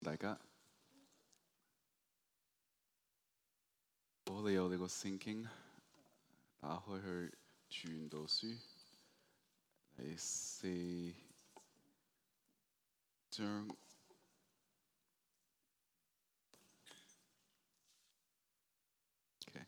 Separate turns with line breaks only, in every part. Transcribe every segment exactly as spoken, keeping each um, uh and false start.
大家，我哋有你個聖經，打開去傳道書第四章。Okay.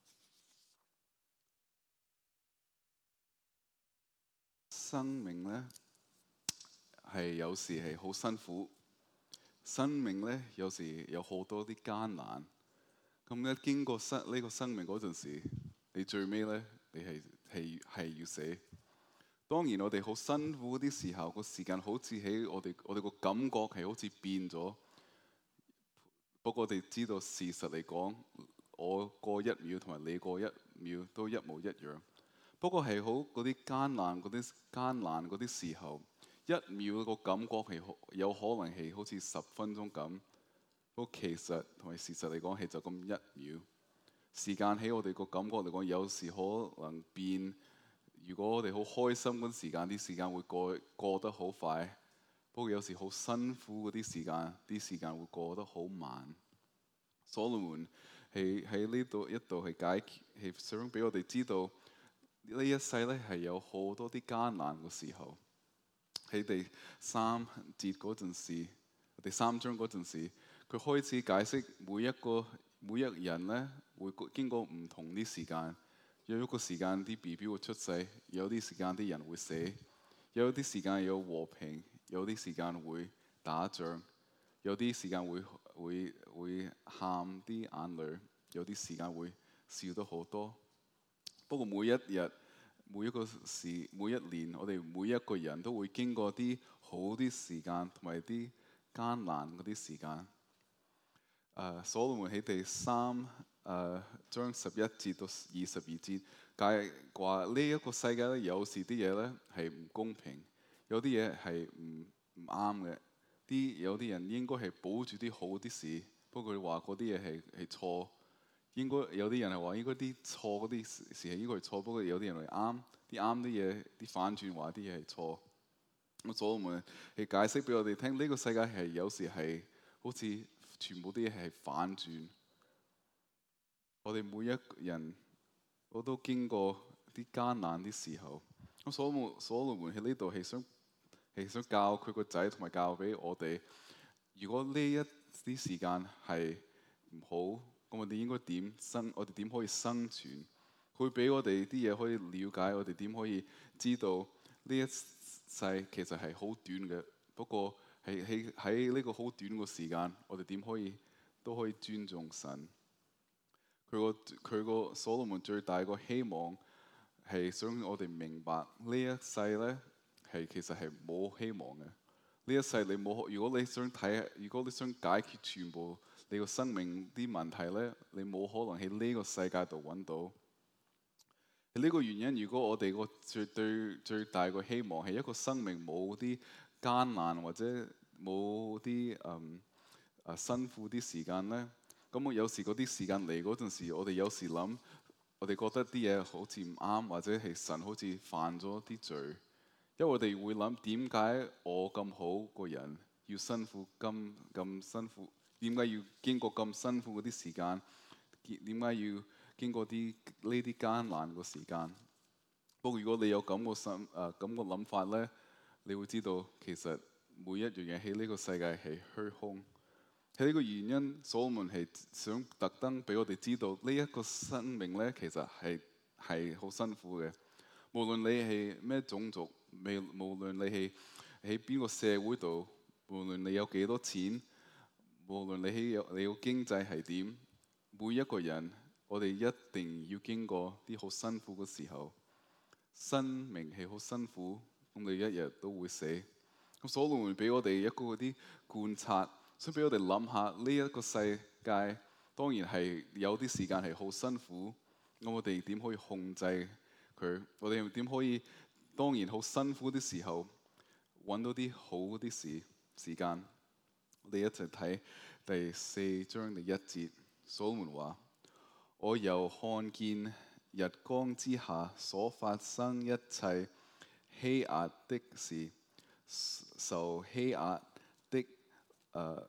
生命咧係有時係好辛苦，生命咧有時有好多啲艱難。咁咧經過生呢個生命嗰陣時，你最尾咧你係係係要死。當然我哋好辛苦啲時候，個時間好似喺我哋我哋個感覺係好似變咗。不過我哋知道事實嚟講，我過一秒同埋你過一秒都一模一樣。不過係好嗰啲艱難嗰啲艱難嗰啲時候，一秒個感覺係有可能係好似十分鐘咁。不過其實同埋事實嚟講係就咁一秒。時間喺我哋個感覺嚟講，有時可能變。如果我哋好開心嗰啲時間，啲時間會過過得好快。不過有時好辛苦嗰啲時間，啲時間會過得好慢。所羅門係喺呢度一度係解，係想俾我哋知道呢一世咧係有好多啲艱難嘅時候。喺第三節嗰陣時，第三章嗰陣時，佢開始解釋每一個每一人咧會經過唔同啲時間。有一個時間啲 B B 會出世，有啲時間啲人會死，有啲時間有和平，有啲時間會打仗，有啲時間會會會喊啲眼淚，有啲時間會笑得好多。不過每一日、每一個時、每一年，我哋每一個人都會經過啲好啲時間同埋啲艱難嗰啲時間。誒，所羅門喺第三誒章十一節到二十二節解話呢一個世界咧，有時啲嘢咧係唔公平，有啲嘢係唔唔啱嘅。啲有啲人應該係保住啲好啲事，不過佢話嗰啲嘢係係錯。應該有啲人係話應該啲錯嗰啲事係應該係錯，不過有啲人係啱，啲啱啲嘢啲反轉話啲嘢係錯。咁所羅門係解釋俾我哋聽，呢個世界係有時係好似全部啲嘢係反轉。我哋每一個人我都經過啲艱難啲時候。咁所羅門所羅門喺呢度係想係想教佢個仔同埋教俾我哋，如果呢一啲時間係唔好，咁我哋應該點生？我哋點可以生存？佢俾我哋啲嘢可以了解，我哋點可以知道呢一世其實係好短嘅。不過係喺喺呢個好短嘅時間，我哋點可以都可以尊重神？佢個佢個所羅門最大個希望係想我哋明白呢一世咧係其實係冇希望嘅。呢一世你冇，如果你想睇，如果你想解決全部你個生命啲問題咧，你冇可能喺呢個世界度揾到。呢個原因，如果我哋個最對最大個希望係一個生命冇啲艱難或者冇啲嗯啊辛苦啲時間咧。咁我有時嗰啲時間嚟嗰陣時，我哋有時諗，我哋覺得啲嘢好似唔啱，或者係神好似犯咗啲罪。因為我哋會諗，點解我咁好個人要辛苦咁咁辛苦？點解要經過咁辛苦嗰啲時間？點解要經過啲呢啲艱難個時間？不過如果你有咁個心誒咁個諗法咧，你會知道其實每一樣嘢喺呢個世界係虛空。喺呢個原因，所羅門係想特登俾我哋知道，呢一個生命咧，其實係係好辛苦嘅。無論你係咩種族，未無論你係喺邊個社會度，無論你有幾多錢，無論你喺有你個經濟係點，每一個人，我哋一定要經過啲好辛苦嘅時候。生命係好辛苦，咁你一日都會死。咁所羅門俾我哋一個嗰啲觀察。想俾我哋諗下呢一個世界，當然係有啲時間係好辛苦。咁我哋點可以控制佢？我哋點可以當然好辛苦啲時候揾到啲好啲時時間？我哋一齊睇第四章第一節。所羅門話：我又看見日光之下所發生一切欺壓的事，受欺壓的。誒、uh,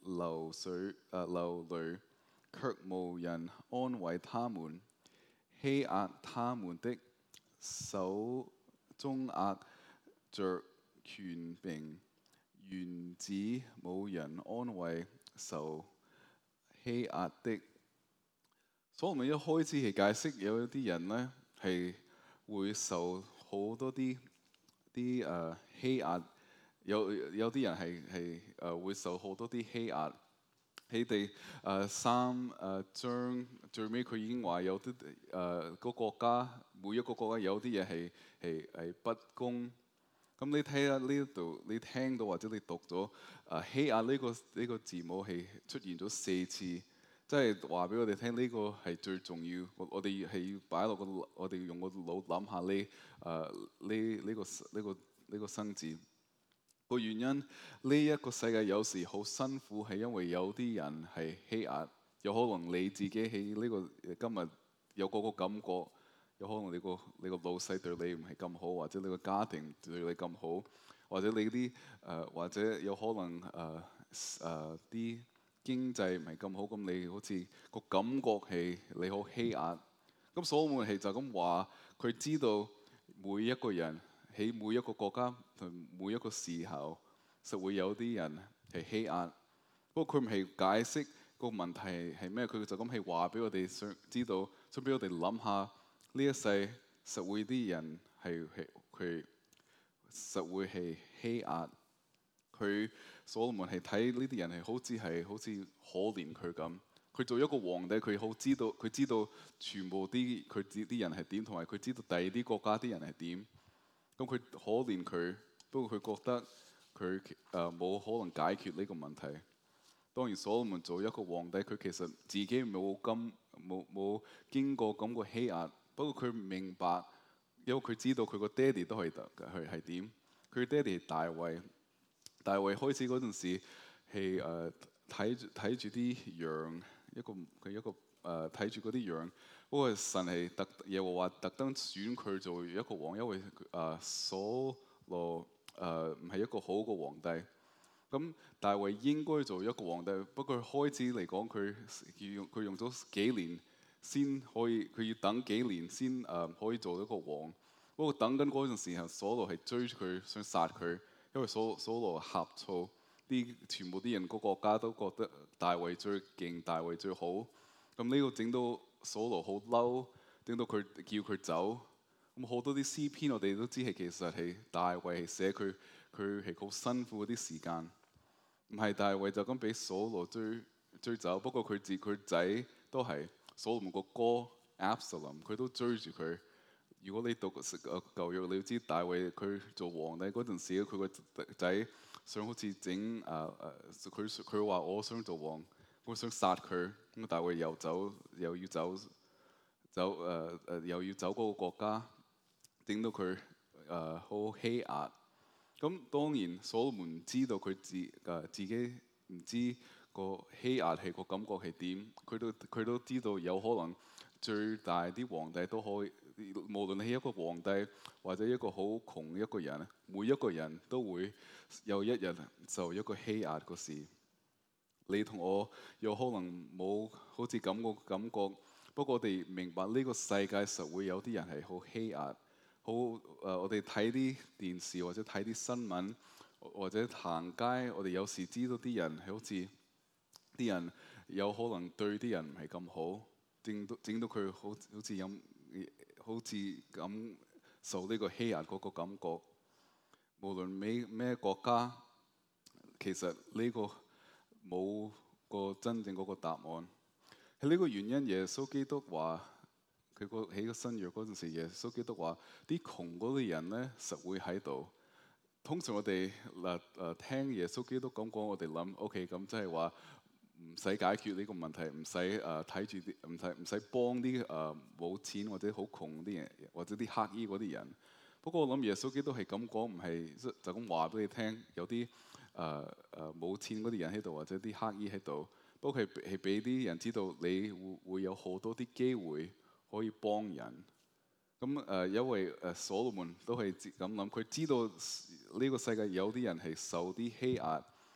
流水誒、呃、流淚，卻無人安慰他們。欺壓他們的手中握着權柄，原子冇人安慰受欺壓的。所以我哋一開始係解釋有啲人咧係會受好多啲啲誒欺壓，有有啲人係係誒會受好多啲欺壓。喺第誒三誒章最尾佢已經話有啲誒個國家每一個國家有啲嘢係係係不公。咁你睇下呢度，你聽到或者你讀咗誒欺壓呢個呢個字母係出現咗四次，即係話俾我哋聽呢個係最重要。我我哋係要擺落個，我哋用個腦諗下呢誒呢呢個呢個呢個生字。個原因呢一個世界有時好辛苦，係因為有啲人係欺壓。有可能你自己喺呢個今日有嗰個感覺。有可能你個你個老細對你唔係咁好，或者你個家庭對你咁好，或者你啲誒、呃、或者有可能誒誒啲經濟唔係咁好，咁你好似個感覺係你好欺壓。咁所羅門係就咁話，佢知道每一個人喺每一個國家同每一個時候，實會有啲人係欺壓。不過佢唔係解釋個問題係咩，佢就咁係話俾我哋想知道，想俾我哋諗下。呢一世實會啲人係係佢實會係欺壓佢。所羅門係睇呢啲人係好似係好似可憐佢咁。佢做一個皇帝，佢好知道佢知道全部啲佢啲人係點，同埋佢知道第二啲國家啲人係點。咁佢可憐佢，不過佢覺得佢誒冇可能解決呢個問題。當然，所羅門做一個皇帝，佢其實自己冇咁冇冇經過咁個欺壓。不過佢明白，因為佢知道佢個爹哋都係係係點。佢爹哋係大衛，大衛開始嗰陣時係誒睇住睇住啲羊，一個佢一個誒睇住嗰啲羊。不過神係特耶和華特登選佢做一個王，因為誒所羅誒唔係一個好嘅皇帝。咁大衛應該做一個皇帝，不過開始嚟講，佢用佢用咗幾年。先可以，佢要等幾年先誒、呃、可以做一個王。不過等緊嗰陣時候，所羅係追住佢想殺佢，因為所所羅呷醋，啲全部啲人個國家都覺得大衛最勁，大衛最好。咁呢個整到所羅好嬲，整到佢叫佢走。咁好多啲詩篇我哋都知係其實係大衛係寫佢，佢係好辛苦嗰啲時間。唔係大衛就咁俾所羅追追走，不過佢自佢仔都係。所羅門個哥 Absalom 佢都追住佢。如果你讀舊約，你要知大衛佢做皇帝嗰陣時，佢個仔想好似整誒誒，佢佢話我想做王，我想殺佢。咁大衛又走又要走走誒誒、呃，又要走嗰個國家，整到佢誒好欺壓。咁當然所羅門知道佢自誒、呃、自己唔知。個欺壓係個感覺係點？佢都佢都知道有可能最大啲皇帝都可以，無論係一個皇帝或者一個好窮一個人，每一個人都會有一日受一個欺壓個事。你同我有可能冇好似咁個感覺，不過我哋明白呢個世界實會有啲人係好欺壓，好誒、呃。我哋睇啲電視或者睇啲新聞或者行街，我哋有時知道啲人係好似。啲人有可能對啲人唔係咁好，整到整到佢好好似有好似咁受呢個欺壓嗰個感覺。無論咩咩國家，其實呢個冇個真正嗰個答案。係呢個原因，耶穌基督話佢個喺個新約嗰陣時，耶穌基督話啲窮嗰啲人咧實會喺度。通常我哋嗱誒聽耶穌基督咁講，我哋諗 OK 咁即係話。唔使解決呢個問題，唔使誒睇住啲，唔使唔使幫啲誒冇錢或者好窮啲人，或者啲乞衣嗰啲人。不過我諗耶穌基督係咁講，唔係就咁話俾你聽，有啲誒誒冇錢嗰啲人喺度，或者啲乞衣喺度。不過係係俾啲人知道，你會會有好多啲機會可以幫人。咁誒、呃，因為誒所羅門都係咁諗，佢知道呢個世界有啲人係受啲欺壓。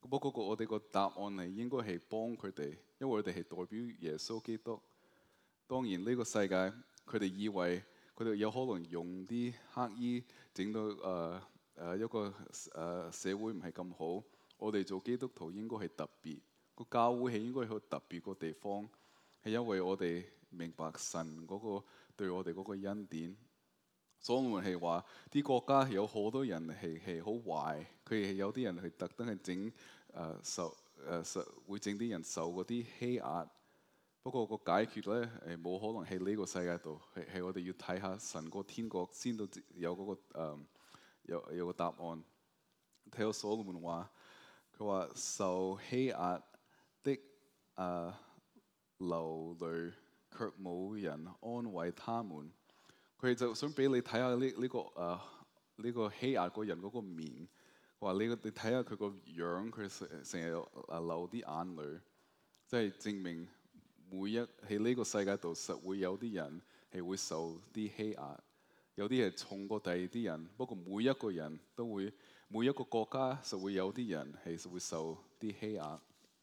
不過我哋個答案係應該係幫佢哋，因為我哋係代表耶穌基督。當然呢個世界佢哋以為佢哋有可能用啲乞衣整到誒誒、呃呃、一個誒、呃、社會唔係咁好。我哋做基督徒應該係特別，個教會係應該好特別個地方，係因為我哋明白神嗰個對我哋嗰個恩典。所羅門係話啲國家有好多人係係好壞，佢哋有啲人係特登係整誒受誒受會整啲人受嗰啲欺壓。不過個解決咧誒冇可能喺呢個世界度，係係我哋要睇下神個天國先到有嗰、嗰個、呃、有有個答案。睇到所羅門話，佢話受欺壓的誒、呃、流淚，卻冇人安慰他們。佢就想俾你睇下呢呢個誒呢、呃呢個欺壓個人嗰個面，話你你睇下佢個樣，佢成成日誒流啲眼淚，即係證明每一喺呢個世界度實會有啲人係會受啲欺壓，有啲係重過第二啲人。不過每一個人都會，每一個國家實會有啲人係會受啲欺壓。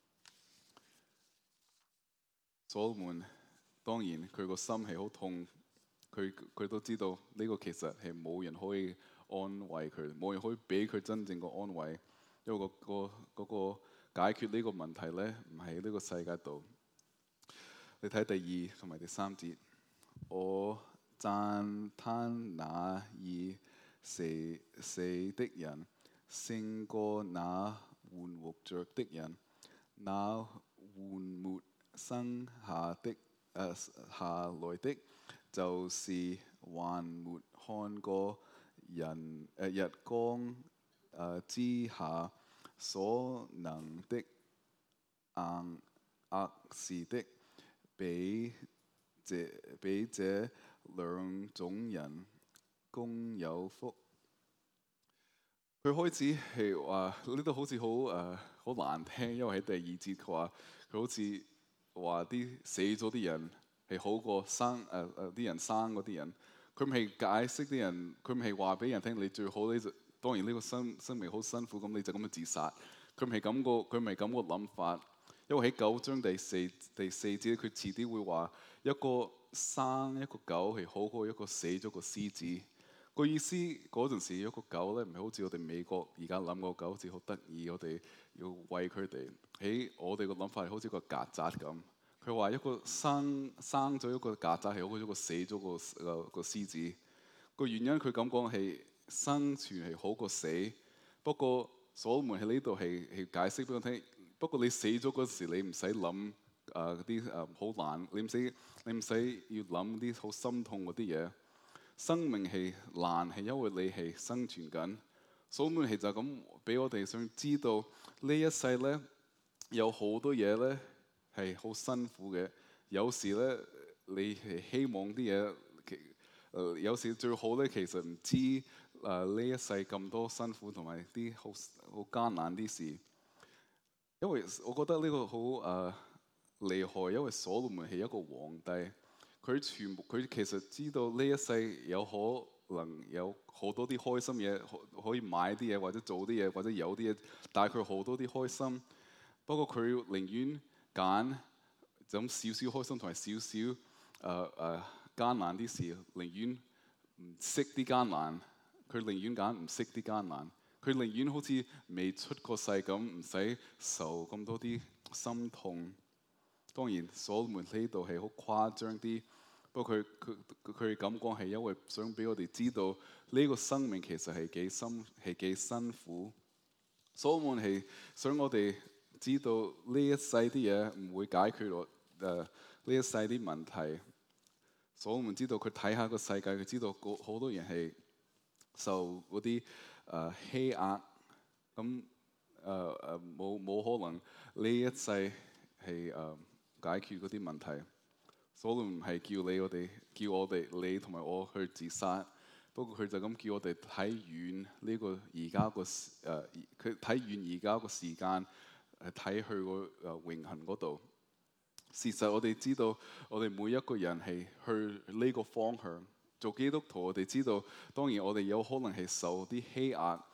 所羅門當然佢個心係好痛。佢佢都知道呢個其實係冇人可以安慰佢，冇人可以俾佢真正個安慰，因為、嗰個、嗰個嗰、嗰個解決呢個問題咧，唔係呢個世界度。你睇第二同埋第三節，我讚嘆那已死死的人勝過那還活着的人，那還沒生下的誒、呃、下來的。就是還沒看過人誒、呃、日光誒、呃、之下所能的硬壓事的，比這比這兩種人更有福。佢開始係話呢度好似好誒好難聽，因為喺第二節佢話佢好似話啲死咗啲人係好過生誒誒啲人生嗰啲人。佢唔係解釋啲人，佢唔係話俾人聽你最好呢就當然呢個生生命好辛苦，咁你就咁樣自殺。佢唔係咁個，佢唔係咁個諗法。因為喺九章第四第四節，佢遲啲會話一個生一個狗係好過一個死咗個獅子。個意思嗰陣時一個狗咧，唔係好似我哋美國而家諗個狗好似好得意，我哋要餵佢哋。喺我哋個諗法係好似個曱甴咁。佢話一個生生咗一個曱甴係好過一個死咗個個個獅子。個原因佢咁講係生存係好過死。不過所羅門喺呢度係係解釋俾我聽。不過你死咗嗰時，你唔使諗誒啲誒好難，你唔使你唔使要諗啲好心痛嗰啲嘢。生命係難係因為你係生存緊。所羅門係就咁俾我哋想知道呢一世咧有好多嘢咧係好辛苦嘅。有時咧你係希望啲嘢，誒、呃、有時最好咧其實唔知誒呢、呃、一世咁多辛苦同埋啲好好艱難啲事。因為我覺得呢個好誒、呃、厲害，因為所羅門係一個皇帝，佢全部佢其實知道呢一世有可能有好多啲開心嘢，可以買啲嘢或者做啲嘢或者有啲嘢帶佢好多啲開心。不過佢寧願揀就咁少少開心同埋少少誒誒艱難啲事，寧願唔識啲艱難，佢寧願揀唔識啲艱難。佢寧願好似未出過世咁，唔使受咁多啲心痛。當然，所羅門呢度係好誇張啲。不過佢佢佢咁講係因為想俾我哋知道呢個生命其實係幾辛係幾辛苦。所羅門係想我哋知道呢一世啲嘢唔會解決我誒呢一世啲問題。所羅門知道佢睇下個世界，佢知道好多人係受嗰啲誒欺壓，咁誒誒冇冇可能呢一世係誒、呃、解決嗰啲問題。所羅門唔係叫你我哋叫我哋你同埋我去自殺，不過佢就咁叫我哋睇遠呢個而家個誒，佢睇遠而家個時間，誒睇去個誒永恆嗰度。事實我哋知道，我哋每一個人係去呢個方向。做基督徒，我哋知道，當然我哋有可能係受啲欺壓，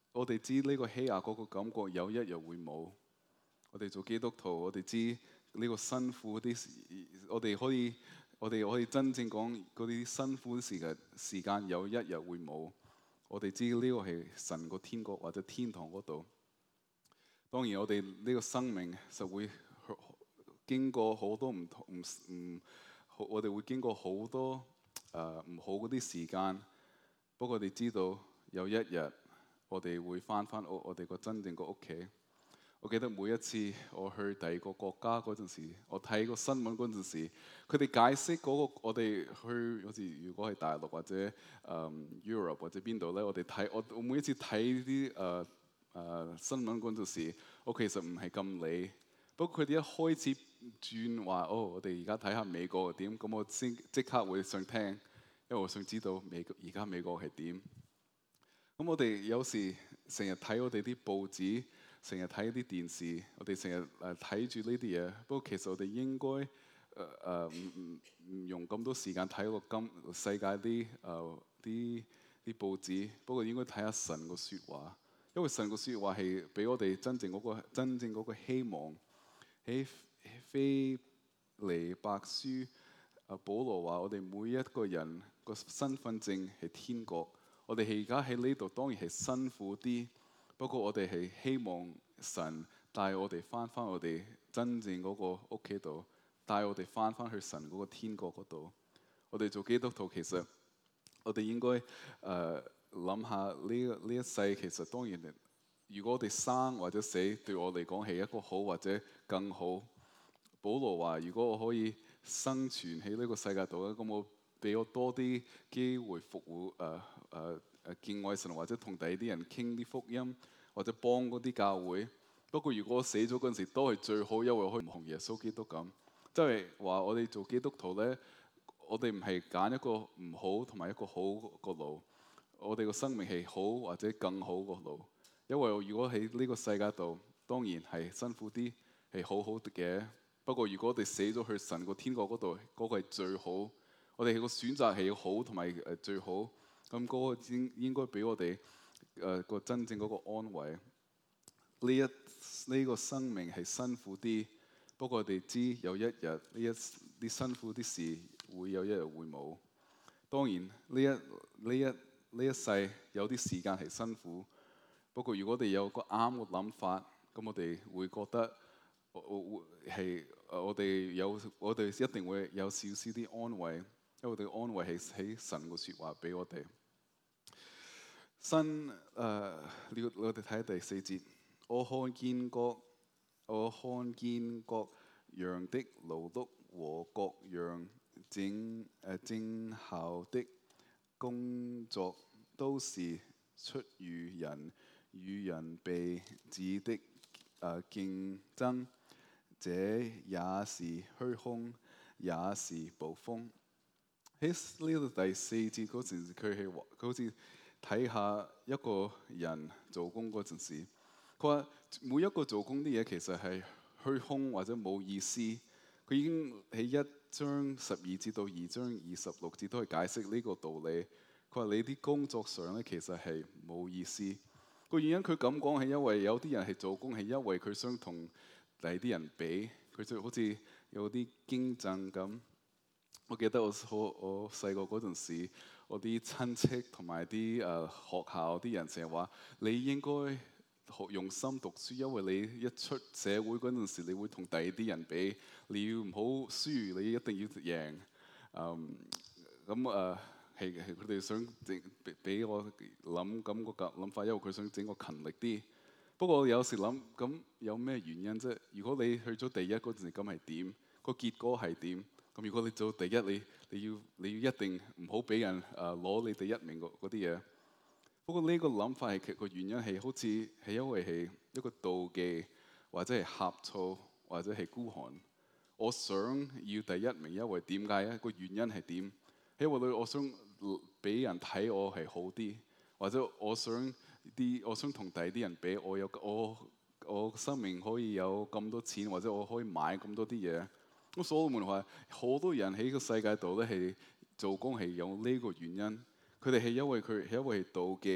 我哋知呢個欺壓嗰個感覺有一日會冇。我哋做基督徒，我哋知呢個辛苦啲，我哋可以，我哋可以真正講嗰啲辛苦啲時間，時間有一日會冇。我哋知呢個係神個天國或者天堂嗰度。當然，我哋呢個生命就會經過好多唔同唔唔，我哋會經過好多誒唔、呃、好嗰啲時間。不過我哋知道有一日，我哋會翻返屋，我哋個真正個屋企。我記得每一次我去第二個國家嗰陣時，我睇個新聞嗰陣時，佢哋解釋嗰、嗰個我哋去好似如果係大陸或者誒、um, Europe 或者邊度咧，我哋睇我我每一次睇啲誒誒新聞嗰陣時，我其實唔係咁理。不過佢哋一開始轉話，哦，我哋而家睇下美國點，咁我先即刻會想聽，因為我想知道美國而家美國係點。咁我哋有時成日睇我哋啲報紙。成日睇啲電視，我哋成日誒睇住呢啲嘢。不過其實我哋應該誒誒唔唔唔用咁多時間睇個今世界啲誒啲啲報紙。不過應該睇下神個説話，因為神個説話係俾我哋真正嗰個真正嗰個希望。喺腓立比書，阿保羅話：我哋每一個人個身份證係天國。我哋而家喺呢度當然係辛苦啲。不過我哋係希望神帶我哋翻返我哋真正嗰個屋企度，帶我哋翻返去神嗰個天國嗰度。我哋做基督徒其實我哋應該誒諗下呢呢一世其實當然，如果我哋生或者死對我嚟講係一個好或者更好。保羅話：如果我可以生存喺呢個世界度咧，咁我俾我多啲機會服務誒誒。呃呃誒敬畏神，或者同第二啲人傾啲福音，或者幫嗰啲教會。不過如果我死咗嗰陣時，都係最好，因為我可以同耶穌基督咁。即係話我哋做基督徒咧，我哋唔係揀一個唔好同埋一個好個路，我哋個生命係好或者更好個路。因為如果喺呢個世界度，當然係辛苦啲，係好好嘅。不過如果我哋死咗去神個天國嗰度，嗰個係最好。我哋個選擇係好同埋誒最好。咁嗰個應應該俾我哋誒個真正嗰個安慰。呢一呢、這個生命係辛苦啲，不過我哋知有一日呢一啲辛苦啲事會有一日會冇。當然呢一呢一呢一世有啲時間係辛苦，不過如果我哋有個啱嘅諗法，咁我哋會覺得我我係誒我哋有我哋一定會有少少啲安慰，因為我哋安慰係喺神個説話俾我哋。新誒，呢個我哋睇第四節。我看見各我看見各樣的勞碌和各樣整誒整效的工作，都是出於人與人彼此的誒、呃、競爭，這也是虛空，也是捕風。喺呢度第四節嗰陣，佢係佢好似睇下一個人做工嗰陣時，佢話每一個做工啲嘢其實係虛空或者冇意思。佢已經喺一章十二節到二章二十六節都係解釋呢個道理。佢話你啲工作上咧其實係冇意思。個原因佢咁講係因為有啲人係做工係因為佢想同第啲人比，佢就好似有啲競爭咁。我記得我我我細個嗰陣時，我啲親戚同埋啲誒學校啲人成日話：你應該學用心讀書，因為你一出社會嗰陣時，你會同第二啲人比，你要唔好輸，你一定要贏。嗯，咁誒係係佢哋想整俾我諗咁個諗法，因為佢想整我勤力啲。不過我有時諗，咁有咩原因啫？如果你去咗第一嗰陣時，咁係點？個結果係點？咁如果你做第一，你你要你要一定唔好俾人誒攞、呃、你第一名嗰啲嘢。不過呢個諗法係其實個原因係好似係因為係一個妒忌，或者係呷醋，或者係孤寒。我想要第一名，因為點解咧？個原因係點？因為我想俾人睇我係好啲，或者我想啲我想同第二啲人比，我有我我生命可以有咁多錢，或者我可以買咁多啲嘢。咁所羅門話好多人喺個世界度咧係做工係有呢個原因，佢哋係因為佢係因為妒忌，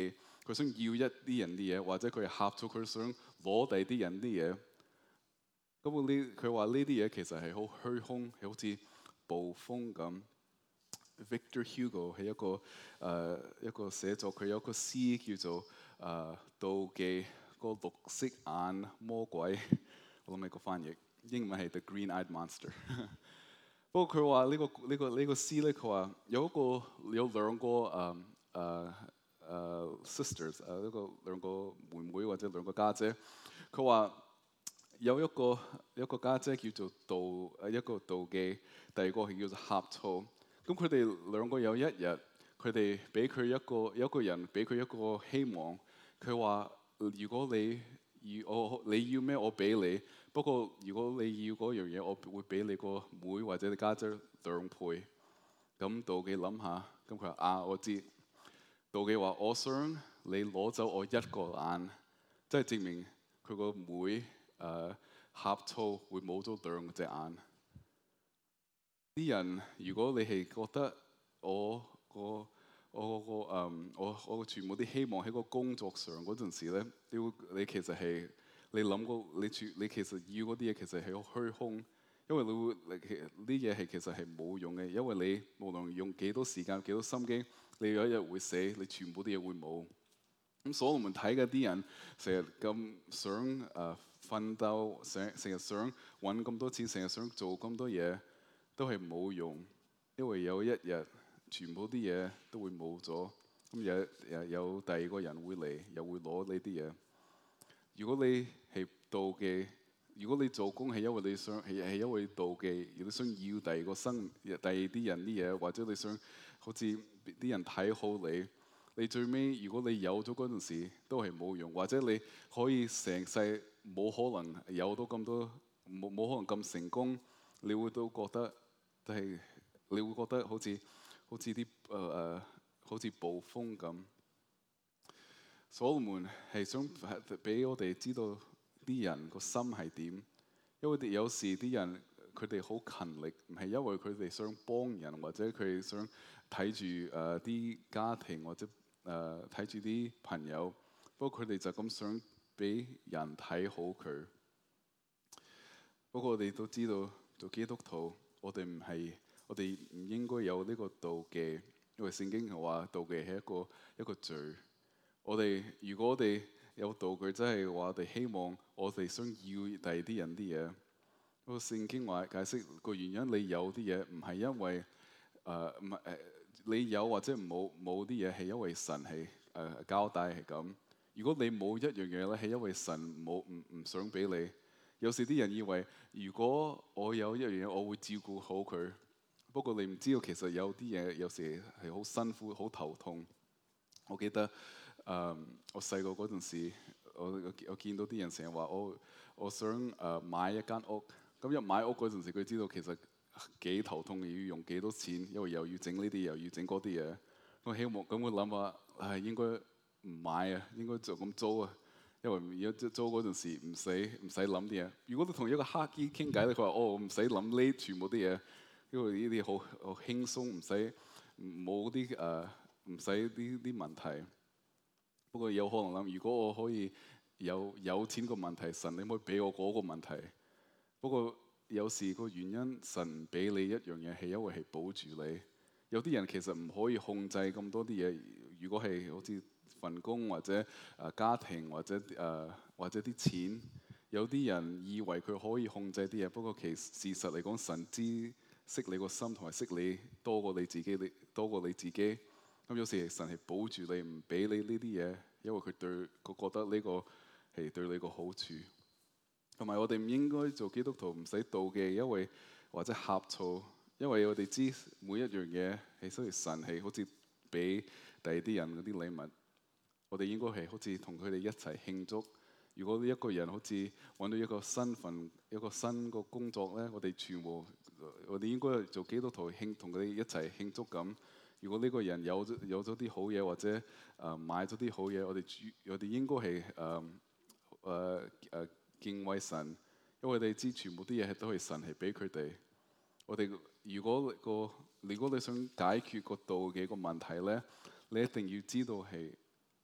佢想要一啲人啲嘢，或者佢係呷醋，佢想攞第啲人啲嘢。咁呢佢話呢啲嘢其實係好虛空，係好似暴風咁。Victor Hugo 係一個誒、呃、一個寫作，佢有個詩叫做誒、呃、妒忌個綠色眼魔鬼。我諗係個翻譯，英文係 The Green-Eyed Monster。不過佢話呢個呢、呢個呢、呢個詩咧，佢話有一個有兩個誒誒誒 sisters 誒、uh, 一個兩個妹妹或者兩個家姐。佢話有一個有一個家姐叫做妒誒一個妒忌，第二個係叫做呷醋。咁佢哋兩個有一日，佢哋俾佢一個有一個人俾佢一個希望。佢話：如果你要我你要咩，我俾你。不過如果你要嗰樣嘢，我會俾你個妹或者你家姐兩倍。咁妒忌諗下，咁佢話：啊，我知。妒忌話：我想你攞走我一個眼，即係證明佢個妹誒呷醋會冇咗兩隻眼。啲人，如果你係覺得我個我個誒我我全部啲希望喺個工作上嗰陣時咧，你會你其實係你諗過你處你其實要嗰啲嘢其實係好虛空，因為你會你其實啲嘢係其實係冇用嘅，因為你無論用幾多時間幾多心機，你有一日會死，你全部啲嘢會冇。咁所羅門睇嘅啲人成日咁想誒奮鬥，成成日想揾咁多錢，成日想做咁多嘢。都係冇用，因為有一日全部啲嘢都會冇咗，咁有有有第二個人會嚟，又會攞呢啲嘢。如果你係妒忌，如果你做工係因為你想係係因為妒忌，如果你想要第二個生第二啲人啲嘢，或者你想好似啲人睇好你，你最尾如果你有咗嗰陣時都係冇用，或者你可以成世冇可能有到咁多，冇冇可能咁成功，你會都覺得。但係你會覺得好似好似啲誒誒好似暴風咁。所羅門係想俾我哋知道啲人個心係點，因為有時啲人佢哋好勤力，唔係因為佢哋想幫人，或者佢哋想睇住誒啲家庭，或者誒睇住啲朋友。不過佢哋就咁想俾人睇好佢。不過我哋都知道做基督徒。我哋唔係，我哋唔應該有呢個妒忌，因為聖經係話妒忌係一個一個罪。我哋如果我哋有妒忌，真係話我哋希望我哋想要第二啲人啲嘢。個聖經話解釋個原因，你有啲嘢唔係因為誒唔係誒你有或者冇冇啲嘢係因為神係誒、呃、交代係咁。如果你冇一樣嘢咧，係因為神冇唔唔想俾你。有時啲人以為，如果我有一樣嘢，我會照顧好佢。不過你唔知道，其實有啲嘢有時係好辛苦、好頭痛。我記得誒、呃，我細個嗰陣時，我我，我見到啲人成日話我我想誒、呃、買一間屋。咁一買屋嗰陣時，佢知道其實幾頭痛，要用幾多錢，因為又要整呢啲，又要整嗰啲嘢。我希望咁我諗下，係應該唔買啊，應該就咁租啊。因為如果租嗰陣時唔使唔使諗啲嘢。如果你同一個黑衣傾偈咧，佢話：哦，唔使諗呢全部啲嘢，因為呢啲好好輕鬆，唔使冇啲誒，唔使啲啲問題。不過有可能諗，如果我可以有有錢個問題，神你可唔可以俾我嗰個問題？不過有時個原因，神俾你一樣嘢係因為係保住你。有啲人其實唔可以控制咁多啲嘢。如果係好似份工或者誒、呃、家庭或者誒、呃、或者啲錢，有啲人以為佢可以控制啲嘢，不過其實事實嚟講，神知識你個心同埋識你多過你自己，你多過你自己。咁有時神係保住你，唔俾你呢啲嘢，因為佢對佢覺得呢個係對你個好處。同埋我哋唔應該做基督徒唔使妒忌，因為或者呷醋，因為我哋知每一樣嘢係需要神係好似俾第二啲人嗰啲禮物。我哋應該係好似同佢哋一齊慶祝。如果呢一個人好似揾到一個身份、一個新個工作咧，我哋全部我哋應該做基督徒慶，同佢哋一齊慶祝咁。如果呢個人有咗有咗啲好嘢，或者誒、呃、買咗啲好嘢，我哋主我哋應該係誒誒誒敬畏神，因為我哋知全部啲嘢係都係神係俾佢哋。我哋如果個如果你想解決個妒忌個問題咧，你一定要知道係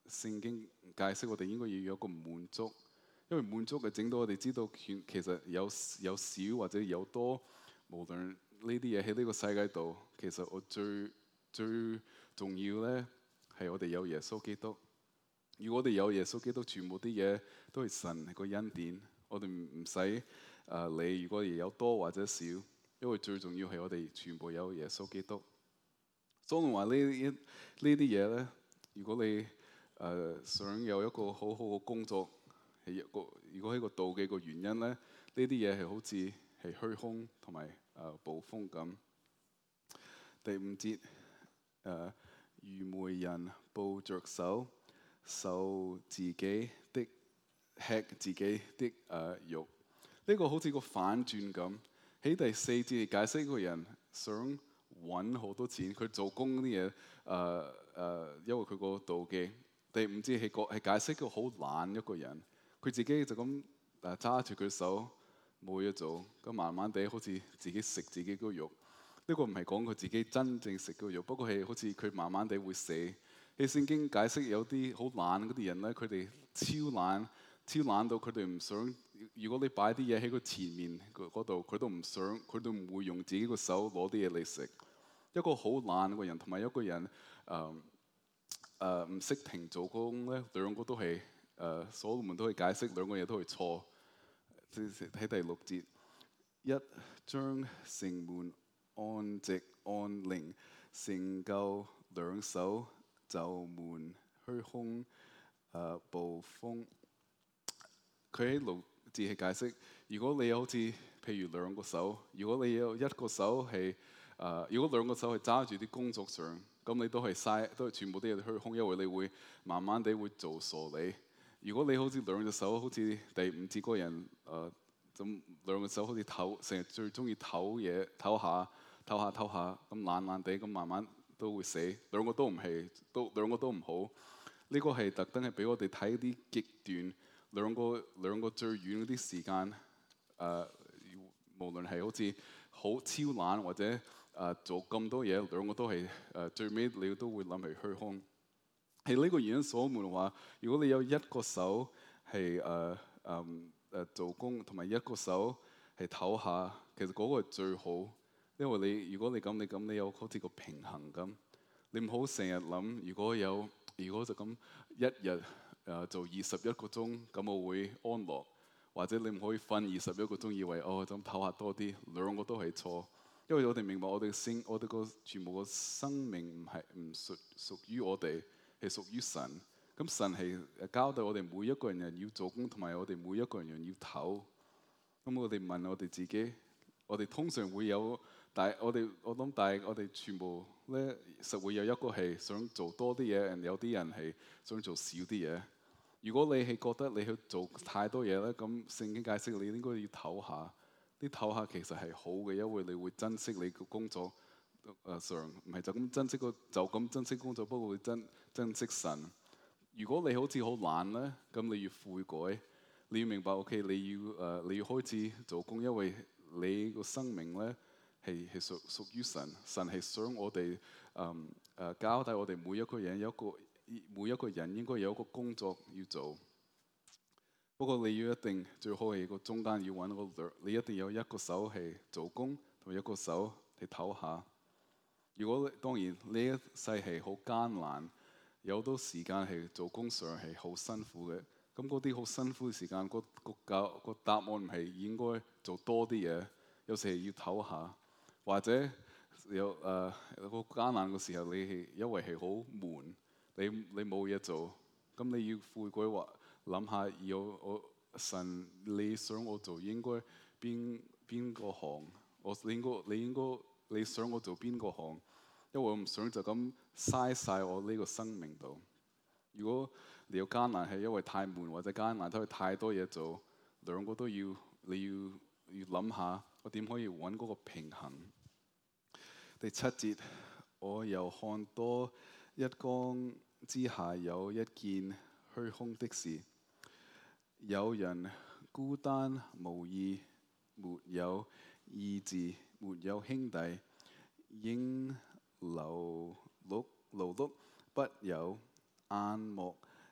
聖經解釋我哋應該要有一個滿足，因為滿足係整到我哋知道其實有有少或者有多，無論呢啲嘢喺呢個世界度，其實我最最重要咧係我哋有耶穌基督。如果我哋有耶穌基督，全部啲嘢都係神個恩典，我哋唔唔使誒理。如果有多或者少，因為最重要係我哋全部有耶穌基督。所以話呢一呢啲嘢咧，如果你誒、呃、想有一個好好嘅工作，係一個如果係個妒忌個原因咧，呢啲嘢係好似係虛空同埋誒暴風咁。第五節誒、呃、愚昧人抱着手，受自己的吃自己的誒、呃、肉，呢、這個好似個反轉咁。喺第四節解釋個人想揾好多錢，佢做工啲嘢誒誒，因為佢個妒忌。第五節係個係解釋個好懶一個人，佢自己就咁誒揸住佢手冇嘢做，咁慢慢地好似自己食自己個肉。呢、這個唔係講佢自己真正食個肉，不過係好似佢慢慢地會死。喺聖經解釋有啲好懶嗰啲人咧，佢哋超懶，超懶到佢哋唔想。如果你擺啲嘢喺佢前面嗰度，佢都唔想，佢都唔會用自己個手攞啲嘢嚟食。一個好懶嘅人同埋一個人誒誒唔識停做工咧，兩個都係誒、呃，所羅門都係解釋兩個嘢都係錯。喺第六節，一將城門安直安寧，成就兩手。就門虛空，誒、呃、暴風。佢喺六字係解釋，如果你好似譬如兩個手，如果你有一個手係誒、呃，如果兩個手係揸住啲工作上，咁你都係嘥，都係全部都係虛空，因為你會慢慢地會做傻你。如果你好似兩隻手，好似第五節嗰個人誒，咁、呃、兩個手好似唞，成日最中意唞嘢，唞下唞下唞下，咁懶懶地咁慢慢都會死。兩個都唔係，都兩個都唔好。呢、這個係特登係俾我哋睇啲極端，兩個兩個最遠嗰啲時間。誒、呃，無論係好似好超懶或者誒、呃、做咁多嘢，兩個都係誒、呃、最尾你都會諗係虛空。係呢個原因，所羅門話：如果你有一個手係誒誒誒做工，同埋一個手係唞下，其實嗰個係最好。因為你如果你咁你咁，你有好似個平衡咁。你唔好成日諗，如果有如果就咁一日誒、呃、做二十一個鐘，咁我會安樂。或者你唔可以瞓二十一個鐘，以為哦咁唞下多啲，兩個都係錯。因為我哋明白我哋生我哋個全部個生命唔係唔屬屬於我哋，係屬於神。咁神係交代我哋每一個人人要做工，同埋我哋每一個人人要唞。咁我哋問我哋自己，我哋通常會有。但係我哋，我諗，但係我哋全部咧，實會有一個係想做多啲嘢，有啲人係想做少啲嘢。如果你係覺得你去做太多嘢咧，咁聖經解釋你應該要唞下。啲唞下其實係好嘅，因為你會珍惜你個工作誒上，唔係就咁珍惜個就咁珍惜工作，不過會珍珍惜神。如果你好似好懶咧，咁你要悔改，你要明白，OK，你要誒、呃、你要開始做工，因為你個生命咧。係係屬屬於神，神係想我哋誒誒交代我哋每一個人有一個每一個人應該有一個工作要做。不過你要一定最好係個中間要揾個兩，你一定有一個手係做工，同一個手係唞下。如果當然呢一世係好艱難，有好多時間係做工上係好辛苦嘅。咁嗰啲好辛苦嘅時間，個個教個答案唔係應該做多啲嘢，有時係要唞下。或者有誒好艱難嘅時候，你係因為係好悶，你你冇嘢做，咁你要悔改話諗下，有我神你想我做應該邊邊個行？我你應該你應該你想我做邊個行？因為我唔想就咁嘥晒我呢個生命度。如果你有艱難係因為太悶，或者艱難都係太多嘢做，兩個都要你要要諗下，我點可以揾嗰個平衡？第七節，我又看多一光之下有一件虛空的事，有人孤單無依，沒有醫治，沒有兄弟，應勞碌勞碌，不有眼目，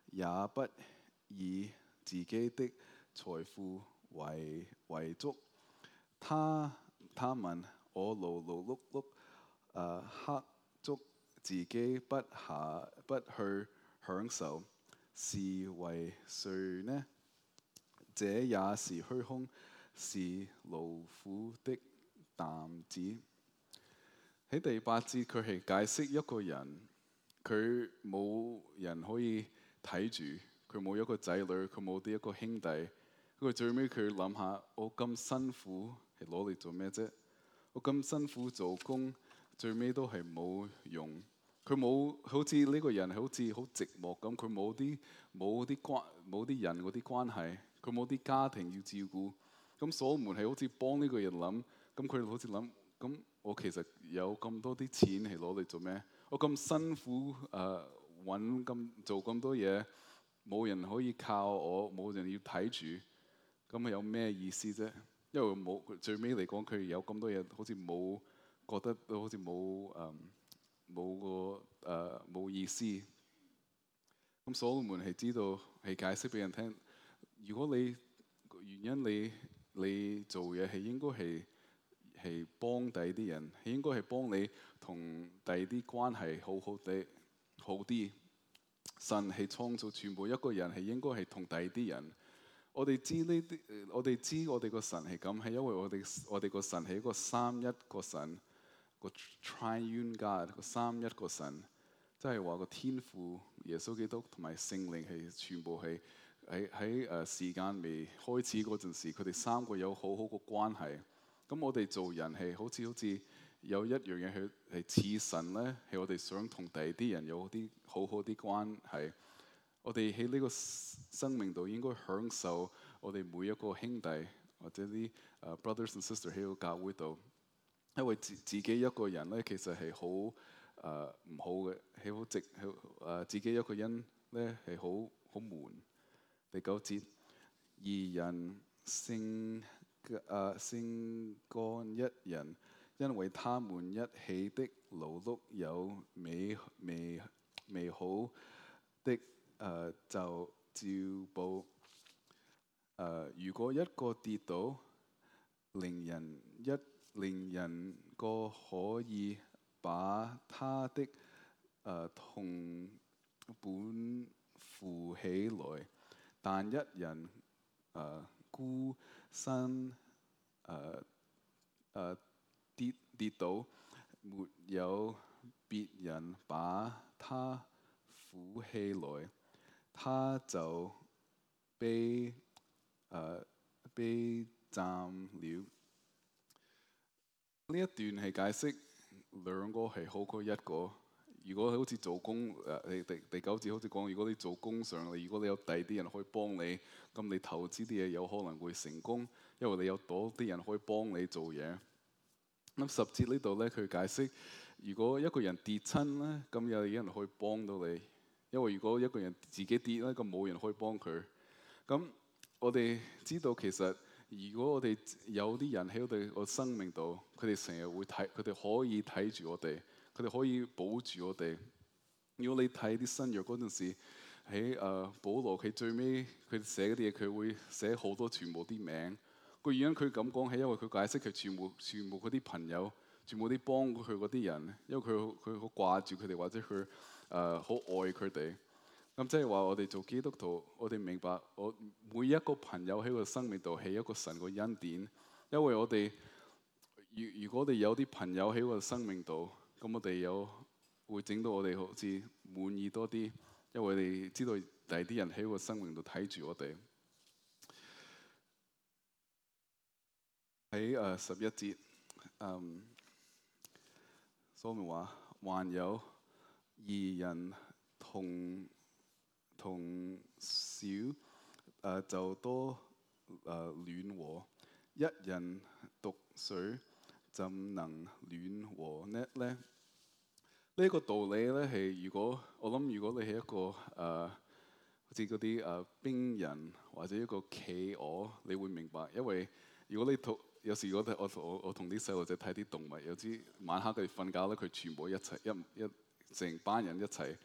也不以自己的財富為為足。他他問我勞勞碌碌，誒克足自己不下不去享受，是為誰呢？這也是虛空，是勞苦的擔子。喺第八節，佢係解釋一個人，佢冇人可以睇住，佢冇一個仔女，佢冇啲一個兄弟。佢最尾佢諗下，我咁辛苦係攞嚟做咩啫？我咁辛苦做工，最尾都係冇用。佢冇好似呢個人係好似好寂寞咁，佢冇啲冇啲關冇啲人嗰啲關係，佢冇啲家庭要照顧。咁所羅門係好似幫呢個人諗，咁佢好似諗，咁我其實有咁多啲錢係攞嚟做咩？我咁辛苦誒揾咁做咁多嘢，冇人可以靠我，冇人要睇住。咁係有咩意思啫？因為冇最尾嚟講，佢有咁多嘢，好似冇覺得都好似冇誒冇個誒冇意思。咁所羅門係知道係解釋俾人聽，如果你原因你你做嘢係應該係係幫第啲人，係應該係幫你同第啲關係好好地好啲。神係創造全部一個人係應該係同第啲人。我哋知呢啲，我哋知我哋個神係咁，係因為我哋我哋個神係一個三一個神，個 Triune God 個三一個神，即係話個天父、耶穌基督同埋聖靈係全部係喺喺誒時間未開始嗰陣時，佢哋三個有好好個關係。咁我哋做人係好似好似有一樣嘢係係似神咧，係我哋想同第啲人有啲好好啲關係。我哋喺呢個生命度應該享受我哋每一個兄弟或者啲誒、uh, brothers and sisters 喺個教會度，因為自自己一個人咧其實係好誒唔好嘅，係好直係誒自己一個人咧係好好悶。第九節，二人勝誒勝過一人，因為他們一起的勞碌有美美美好的。誒、uh, 就照報。誒、uh, 如果一個跌倒，另人一另人個可以把他的誒、uh, 同伴扶起來，但一人誒、uh, 孤身誒誒、uh, uh, 跌跌倒，沒有別人把他扶起來，他就被誒、呃、被斬了。呢一段係解釋兩個係好過一個。如果好似做工誒，第第九節好似講，如果你做工上，如果你有第二啲人可以幫你，咁你投資啲嘢有可能會成功，因為你有多啲人可以幫你做嘢。咁十節呢度咧，佢解釋如果一個人跌親咧，咁有人可以幫到你。因為如果一個人自己跌咧，咁冇人可以幫佢。咁我哋知道其實，如果我哋有啲人喺我哋個生命度，佢哋成日會睇，佢哋可以睇住我哋，佢哋可以保住我哋。如果你睇啲新約嗰陣時，喺誒、呃、保羅佢最尾佢寫嗰啲嘢，佢會寫好多全部啲名。個原因佢咁講係因為佢解釋佢全部全部嗰啲朋友，全部啲幫佢嗰啲人，因為佢佢好掛住佢哋，或者佢。誒好、uh, 愛佢哋，咁即係話我哋做基督徒，我哋明白我每一個朋友喺個生命度係一個神個恩典，因為我哋如如果我哋有啲朋友喺個生命度，咁我哋有會整到我哋好似滿意多啲，因為我哋知道第啲人喺個生命度睇住我哋。喺誒十一節，嗯，所羅門話還有。二人同同少誒、呃、就多誒暖和，一人獨水怎能暖和呢？咧呢、呢個道理咧係如果我諗，如果你係一個誒、呃、好似嗰啲誒兵人或者一個企鵝，你會明白，因為如果你同有時我我我我同啲細路仔睇啲動物，有啲晚黑佢哋瞓覺咧，佢全部一齊一一。一成班人一齊，咁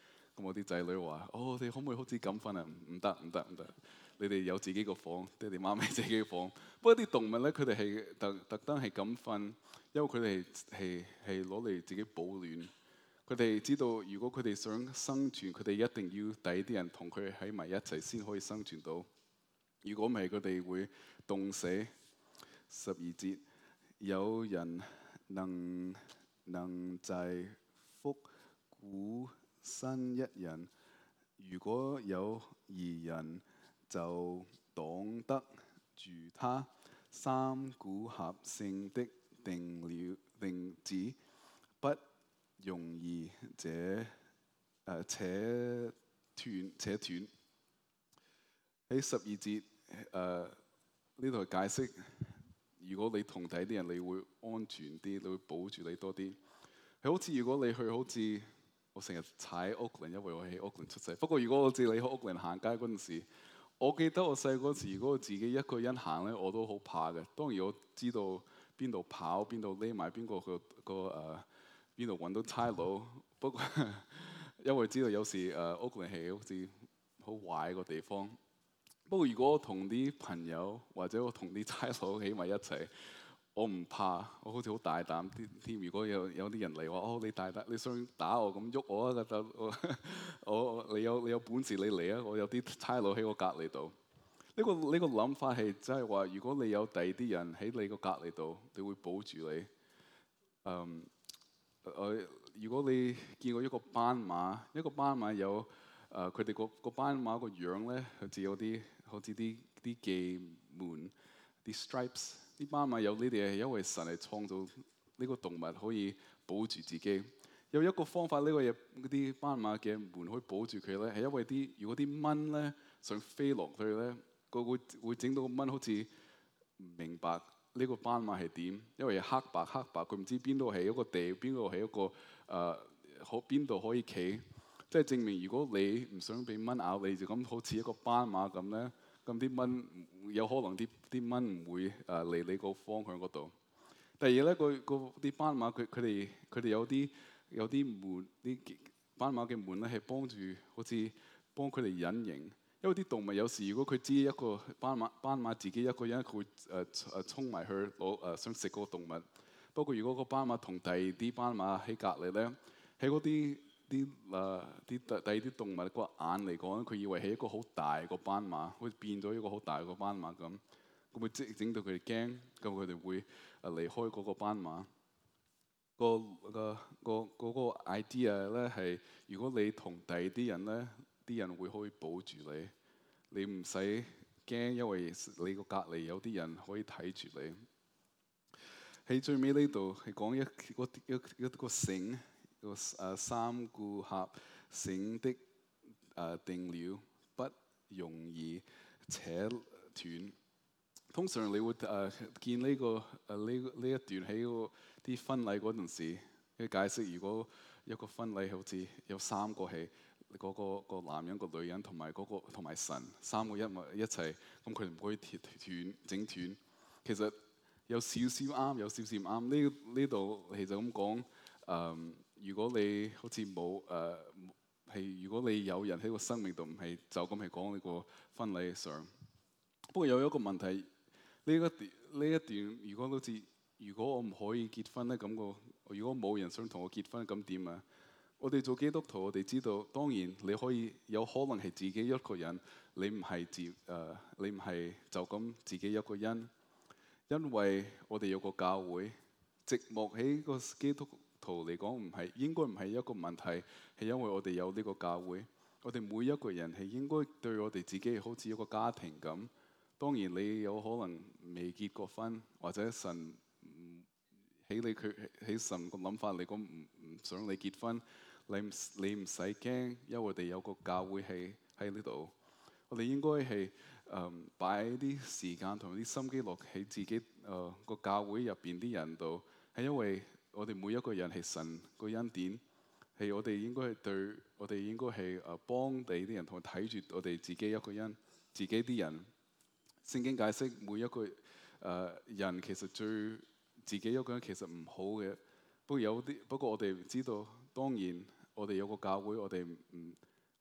咁我啲仔女話：哦，你可唔可以好似咁瞓啊？唔得唔得唔得，你哋有自己個房，爹哋媽咪自己個房。不過啲動物咧，佢哋係特特登係咁瞓，因為佢哋係係攞嚟自己保暖。佢哋知道，如果佢哋想生存，佢哋一定要第啲人同佢喺埋一齊先可以生存到。如果唔係，佢哋會凍死。十二節，有人能能濟福苦身一人，如果有義人就擋得住他。三股合成的定了定旨，不容易這誒、呃、且斷且斷。喺十二節誒呢度解釋，如果你同第啲人，你會安全啲，你會保住你多啲。係好似如果你去好似我成日踩 Auckland， 因為我喺 Auckland 出世。不過如果好似你喺 Auckland 行街嗰陣時，我記得我細嗰時，如果我自己一個人行咧，我都好怕嘅。當然我知道邊度跑，邊度匿埋，邊個個個誒邊度揾到差佬。不過因為知道有時誒 Auckland 係好似好壞個地方。不過如果我同啲朋友或者我同啲差佬喺埋一齊，我唔怕，我好似好大膽啲添。如果有有啲人嚟話，哦，你大膽，你想打我咁喐我啊？就我我你有你有本事你嚟啊！我有啲差佬喺我隔離度。呢個呢個諗法係即係話，如果你有第二啲人喺你個隔離度，你會保住你。嗯，我如果你見過一個斑馬，一個斑馬有誒佢哋個個斑馬個樣咧，好似有啲好似啲啲記門啲 stripes。啲斑馬有呢啲嘢，係因為神係創造呢個動物可以保住自己。有一個方法，呢個嘢嗰啲斑馬嘅門可以保住佢咧，係因為啲如果啲蚊咧想飛落去咧，個會會整到個蚊好似唔明白呢個斑馬係點，因為黑白黑白，佢唔知邊度係一個地，邊度係一個誒可邊度可以企，即係證明如果你唔想俾蚊咬你，就咁好似一個斑馬咁咧。咁啲蚊有可能啲啲蚊唔會誒嚟你個方向嗰度。第二咧，個個啲斑馬佢佢哋佢哋有啲有啲門，啲斑馬嘅門咧係幫住好似幫佢哋隱形。因為啲動物有時如果佢知一個斑馬斑馬自己一個人，佢會誒誒衝埋去攞誒想食嗰個動物。不過如果個斑馬同第二啲斑馬喺隔離咧，喺嗰啲啲誒啲第第二啲動物個眼嚟講，佢以為係一個好大個斑馬，好似變咗一個好大個斑馬咁，咁會即整到佢哋驚，咁佢哋會誒離開嗰個斑馬。個個個嗰個 idea 咧係，如果你同第二啲人咧，啲人會可以保住你，你唔使驚，因為你個隔離有啲人可以睇住你。喺最尾呢度係講一一一一個繩。個誒三股合繩的誒定了，不容易扯斷。通常你會誒、呃、見呢、這個誒呢呢一段喺個啲婚禮嗰陣時嘅解釋。如果一個婚禮好似有三個係嗰、那個個男人、個女人同埋嗰個同埋神三個一埋一齊，咁佢唔可以斷斷整斷。其實有少少啱，有少少唔啱。呢呢度其實咁講誒。如果你好似冇誒係，如果你有人喺個生命度唔係就咁係講呢個婚禮上。不過有一個問題，呢一段呢一段，如果好似如果我唔可以結婚咧，咁個如果冇人想同我結婚，咁點啊？我哋做基督徒，我哋知道當然你可以有可能係自己一個人，你唔係自誒、呃，你唔係就咁自己一個人，因為我哋有個教會，寂寞喺個基督徒嚟講唔係應該唔係一個問題，係因為我哋有呢個教會。我哋每一個人係應該對我哋自己好似一個家庭咁。當然你有可能未結過婚，或者神喺你佢喺神個諗法嚟講唔唔想你結婚，你唔你唔使驚，因為我哋有個教會喺喺呢度。我哋應該係誒擺啲時間同啲心機落喺自己誒個、呃、教會入邊啲人度，係因為我哋每一個人係神個恩典，係我哋應該係對我哋應該係誒幫地啲人同睇住我哋自己一個人，自己啲人。聖經解釋每一個誒、呃、人其實最自己一個人其實唔好嘅。不過有啲不過我哋知道，當然我哋有個教會，我哋唔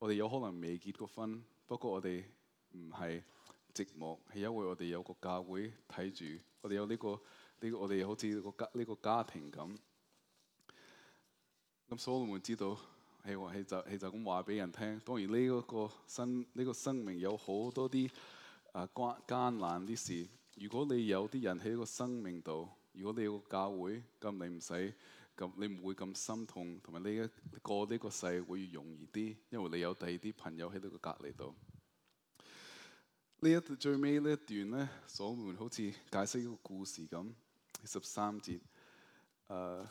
我哋有可能未結過婚，不過我哋唔係寂寞，係因為我哋有個教會睇住，我哋有呢個呢個，我哋好似個家呢個家庭咁。咁所羅門知道係話係就係就咁話俾人聽。當然呢一個生呢個生命有好多啲啊關艱難啲事。如果你有啲人喺呢個生命度，如果你有個教會，咁你唔使咁，你唔會咁心痛，同埋你一過呢個世會容易啲，因為你有第二啲朋友喺呢個隔離度。呢一最尾呢一段咧，所羅門好似解釋一個故事咁，十三節，誒、呃、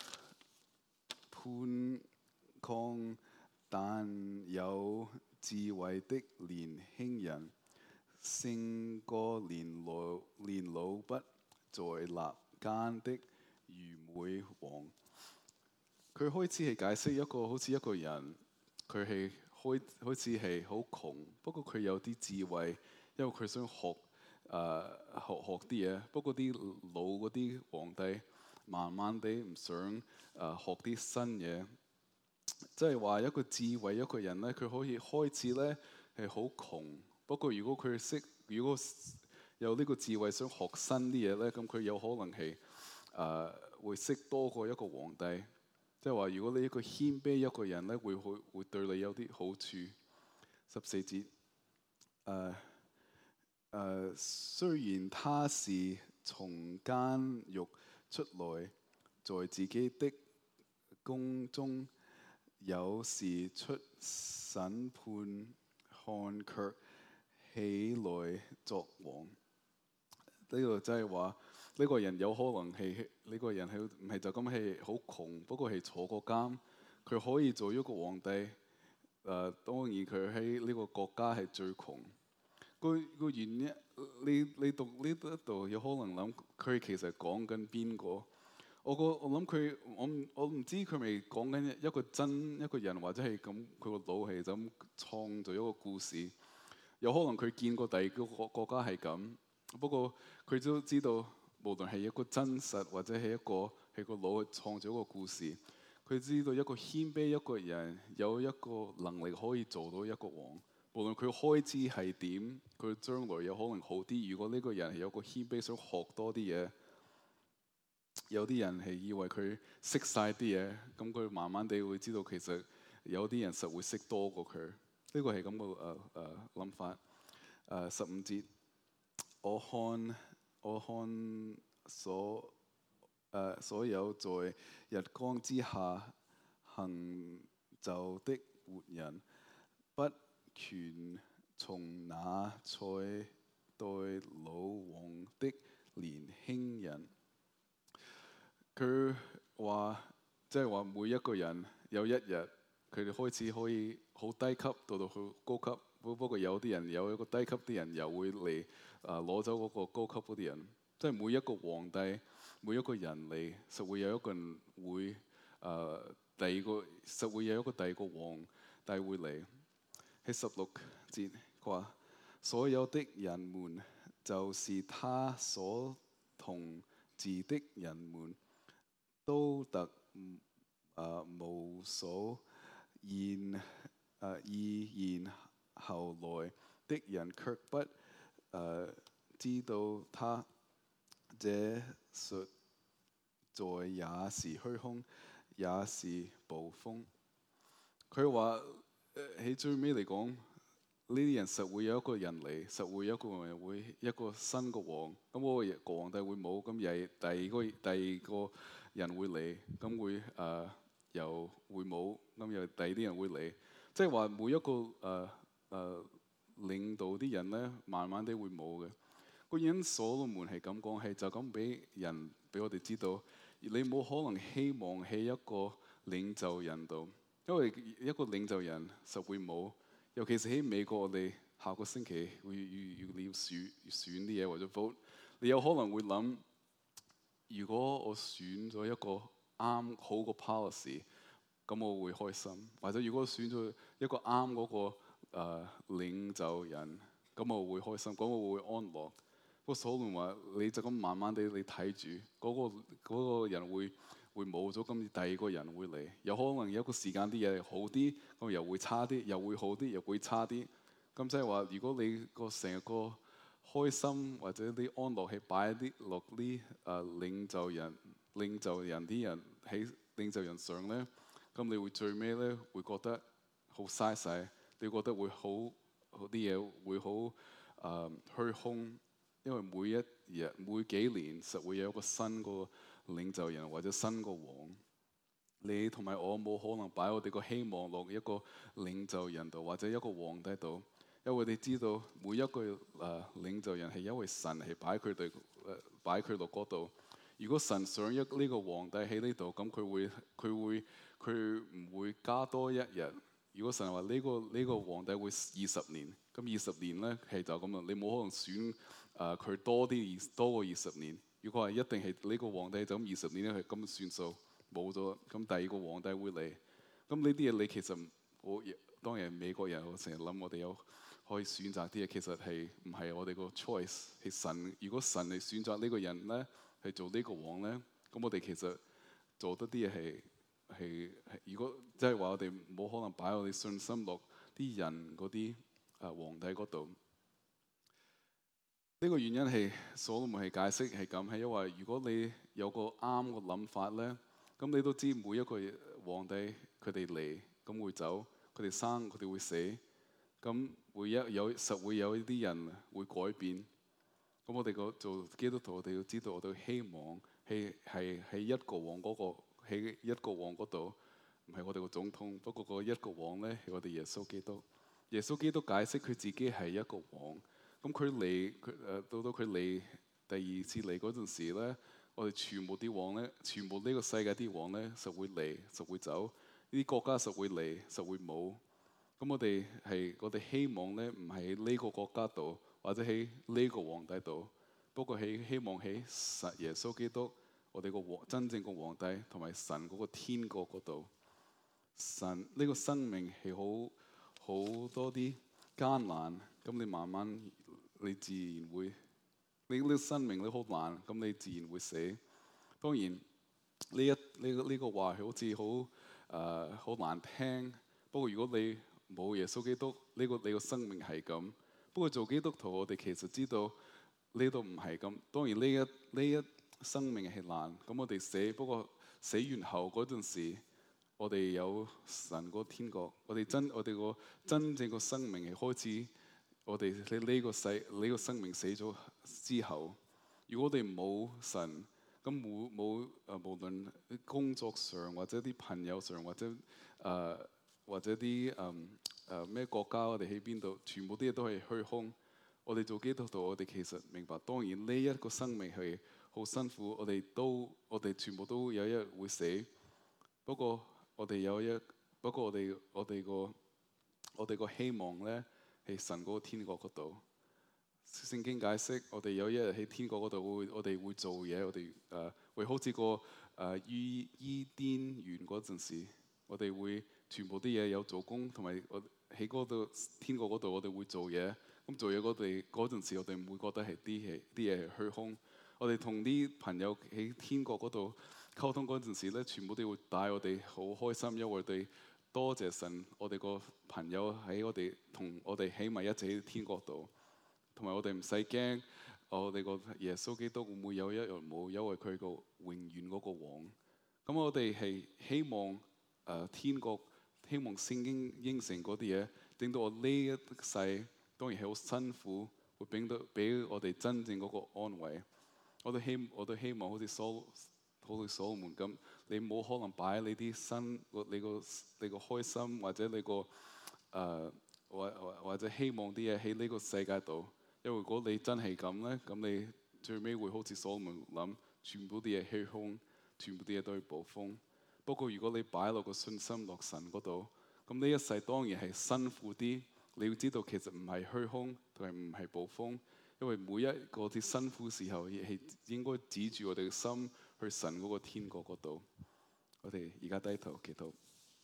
潘康但有智慧的年輕人，勝過年老年老不在立間的愚昧王。佢開始係解釋一個好似一個人，佢係開開始係好窮，不過佢有啲智慧，因為佢想學誒、呃、學學啲嘢。不過啲老嗰啲皇帝慢慢地唔想誒、呃、學啲新嘢，即係話一個智慧一個人咧，佢可以開始咧係好窮。不過如果佢識，如果有呢個智慧想學新啲嘢咧，咁佢有可能係誒、呃、會識多過一個皇帝。即係話，如果你一個謙卑一個人咧，會會會對你有啲好處。十四節，誒、呃、誒、呃，雖然他是從監獄出來，在自己的宮中有時出審判，看卻起來作王。呢、這個即係話。呢個人有可能係呢、這個人係唔係就咁係好窮，不過係坐過監，佢可以做一個皇帝。誒、呃，當然佢喺呢個國家係最窮。個個原因，你你讀呢一度有可能諗佢其實講緊邊個？我個我諗佢，我我唔知佢咪講緊一個真一個人，或者係咁佢個腦係就咁創造一個故事。有可能佢見過第二個國國家係咁，不過佢都知道。無論係一個真實或者係一個係個腦去創造一個故事，佢知道一個謙卑一個人有一個能力可以做到一個王。無論佢開支係點，佢將來有可能好啲。如果呢個人係有個謙卑想學多啲嘢，有啲人係以為佢識晒啲嘢，咁佢慢慢地會知道其實有啲人實會識多過佢。呢、這個係咁嘅誒誒諗法。誒、呃、十五節，我看。我看所誒、呃、所有在日光之下行走的活人，不權從那在代老王的年輕人。佢話即係話每一個人有一日，佢哋開始可以好低級到到好高級。不過有啲人有一個低級啲人又會嚟。啊！攞走嗰個高級嗰啲人，即係每一個皇帝，每一個人嚟，實會有一個人會啊、呃，第二個實會有一個第二個皇帝會嚟。喺十六節佢話：所有的人們，就是他所同治的人們，都特啊、呃、無所言啊，以然後來的人卻不。誒、uh, 知道他這術在也是虛空，也是捕風。佢話喺最尾嚟講，呢啲人實會有一個人嚟，實會有一個人會一個新嘅王。咁嗰個皇帝會冇，咁又係第二個第二個人會嚟，咁會誒、呃、又會冇，咁又第二啲人會嚟。即係話每一個誒誒。呃呃領導啲人咧，慢慢地會冇嘅。個人所羅門係咁講，係就咁俾人俾我哋知道，你冇可能希望喺一個領袖人度，因為一個領袖人實會冇。尤其是喺美國，我哋下個星期會要要你要選選啲嘢或者 vote，你有可能會諗，如果我選咗一個啱好個 policy，咁我會開心；或者如果我選咗一個啱嗰個。誒、uh, 領袖人，咁我會開心，咁我會安樂。不過所羅門話：你就咁慢慢地你睇住嗰個嗰個人會會冇咗，咁第二個人會嚟。有可能有一個時間啲嘢好啲，咁又會差啲，又會好啲，又會差啲。咁即係話，如果你個成個開心或者啲安樂係擺啲落啲誒領袖人、領袖人啲人喺領袖人上咧，咁你會最尾咧會覺得好嘥晒，你覺得會好啲嘢會好誒、呃、虛空，因為每一日每幾年實會有一個新個領袖人或者新個王。你同埋我冇可能擺我哋個希望落一個領袖人度或者一個皇帝度，因為我哋知道每一個誒、呃、領袖人係因為神係擺佢哋誒擺佢落嗰度。如果神想一呢個皇帝喺呢度，咁佢會佢會佢唔會加多一日。如果神話呢、呢個呢、呢個皇帝會二十年，咁二十年咧係就咁樣，你冇可能選誒佢、呃、多啲多過二十年。如果係一定係呢個皇帝就咁二十年咧係咁算數。冇咗，咁第二個皇帝會嚟。咁呢啲嘢你其實我當然美國人，我成日諗我哋有可以選擇啲嘢，其實係唔係我哋個 choice 係神。如果神嚟選擇呢個人咧，係做呢個王咧，咁我哋其實做得啲嘢係係係。如果即係話我哋冇可能擺我哋信心落啲人嗰啲啊皇帝嗰度。呢個原因係所羅門係解釋係咁，係因為如果你有個啱個諗法咧。咁你都知每一個皇帝佢哋嚟，咁會走，佢哋生，佢哋會死，咁會一有實會有呢啲人會改變。咁我哋個做基督徒，我哋要知道我哋希望係係喺一個王嗰個喺一個王嗰度，唔係我哋個總統。不過個一個王咧係我哋耶穌基督。耶穌基督解釋佢自己係一個王。咁佢嚟佢誒到到佢嚟第二次嚟嗰陣時咧。我哋全部啲王咧，全部呢個世界啲王咧，實會嚟，實會走。呢啲國家實會嚟，實會冇。咁我哋係我哋希望咧，唔係喺呢個國家度，或者喺呢個皇帝度。不過喺希望喺神耶穌基督，我哋個王真正個皇帝，同埋神嗰個天國嗰度。神呢、這個生命係好好多啲艱難，咁你慢慢你自然會。你呢個生命都好難，咁你自然會死。當然呢一呢、呢個呢、呢個話係好似好誒好難聽。不過如果你冇耶穌基督，呢、呢個你個生命係咁。不過做基督徒，我哋其實知道呢度唔係咁。當然呢一呢一生命係難，咁我哋死。不過死完後嗰陣時，我哋有神個天國。我哋真我哋個真正個生命係開始。我哋喺呢個世呢、呢個生命死咗之後，如果我哋冇神，咁冇冇誒無論工作上或者啲朋友上或者誒、呃、或者啲誒誒咩國家，我哋喺邊度，全部啲嘢都係虛空。我哋做基督徒，我哋其實明白，當然呢一個生命係好辛苦，我哋都我哋全部都有一日會死。不過我哋有一不過我哋我哋個我哋個希望咧。喺神嗰個天國嗰度，聖經解釋我哋有一日喺天國嗰度會，我哋會做嘢，我哋誒、呃、會好似個誒伊伊甸園嗰陣時，我哋會全部啲嘢有做工，同埋我喺嗰度天國嗰度我哋會做嘢。咁做嘢嗰哋嗰陣時，我哋唔會覺得係啲嘢啲嘢係虛空。我哋同啲朋友喺天國嗰度溝通嗰陣時咧，全部都會帶我哋好開心，因為我哋。多謝神，我哋個朋友喺我哋同我哋喺埋一齊喺天國度，同埋我哋唔使驚，我哋個耶穌基督會唔會有一日冇，因為佢個永遠嗰個王。咁我哋係希望誒、呃、天國，希望聖經應承嗰啲嘢，令到我呢一世當然係好辛苦，會俾到俾我哋真正嗰個安慰。我都希我都希望好似所好似所羅門咁。你冇可能擺你啲新你個你個開心或者你個誒或或或者希望啲嘢喺呢個世界度，因為如果你真係咁咧，咁你最尾會好似所羅門諗，全部啲嘢虛空，全部啲嘢都係暴風。不過如果你擺落個信心落神嗰度，咁呢一世當然係辛苦啲。你要知道其實唔係虛空同埋唔係暴風，因為每一個啲辛苦時候係應該指住我哋嘅心。去神嗰個天國嗰度，我哋而家低頭祈禱。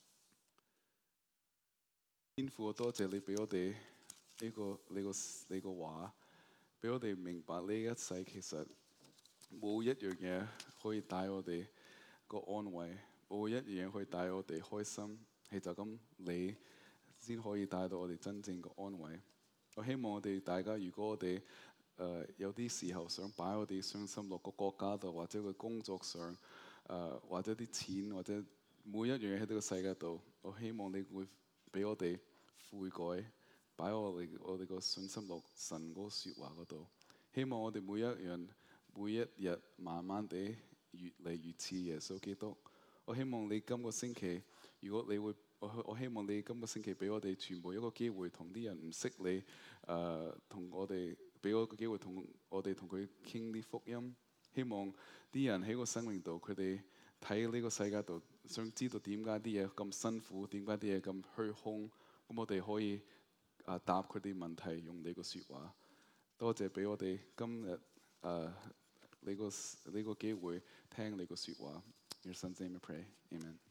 天父，我多謝你俾我哋呢個你個你個話，俾我哋明白呢一世其實冇一樣嘢可以帶我哋個安慰，冇一樣可以帶我哋開心，係就咁你先可以帶到我哋真正嘅安慰。我希望我哋大家，如果我哋誒、呃、有啲時候想擺我哋傷心落個國家度，或者個工作上，誒、呃、或者啲錢，或者每一樣嘢喺呢個世界度，我希望你會俾我哋悔改，擺我哋我哋個信心落神嗰個説話嗰度。希望我哋每一樣每一日慢慢地越嚟越似耶穌基督。我希望你今個星期，如果你會，我我希望你今個星期俾我哋全部一個機會，同啲人唔識你，誒、呃、同我哋俾我一個機會，同我哋同佢傾啲福音。希望啲人喺個生命度，佢哋睇呢個世界度，想知道點解啲嘢咁辛苦，點解啲嘢咁虛空。咁我哋可以啊答佢哋問題，用你個説話。多謝俾我哋今日誒呢個呢個機會聽你個説話。Your son's name I pray. Amen.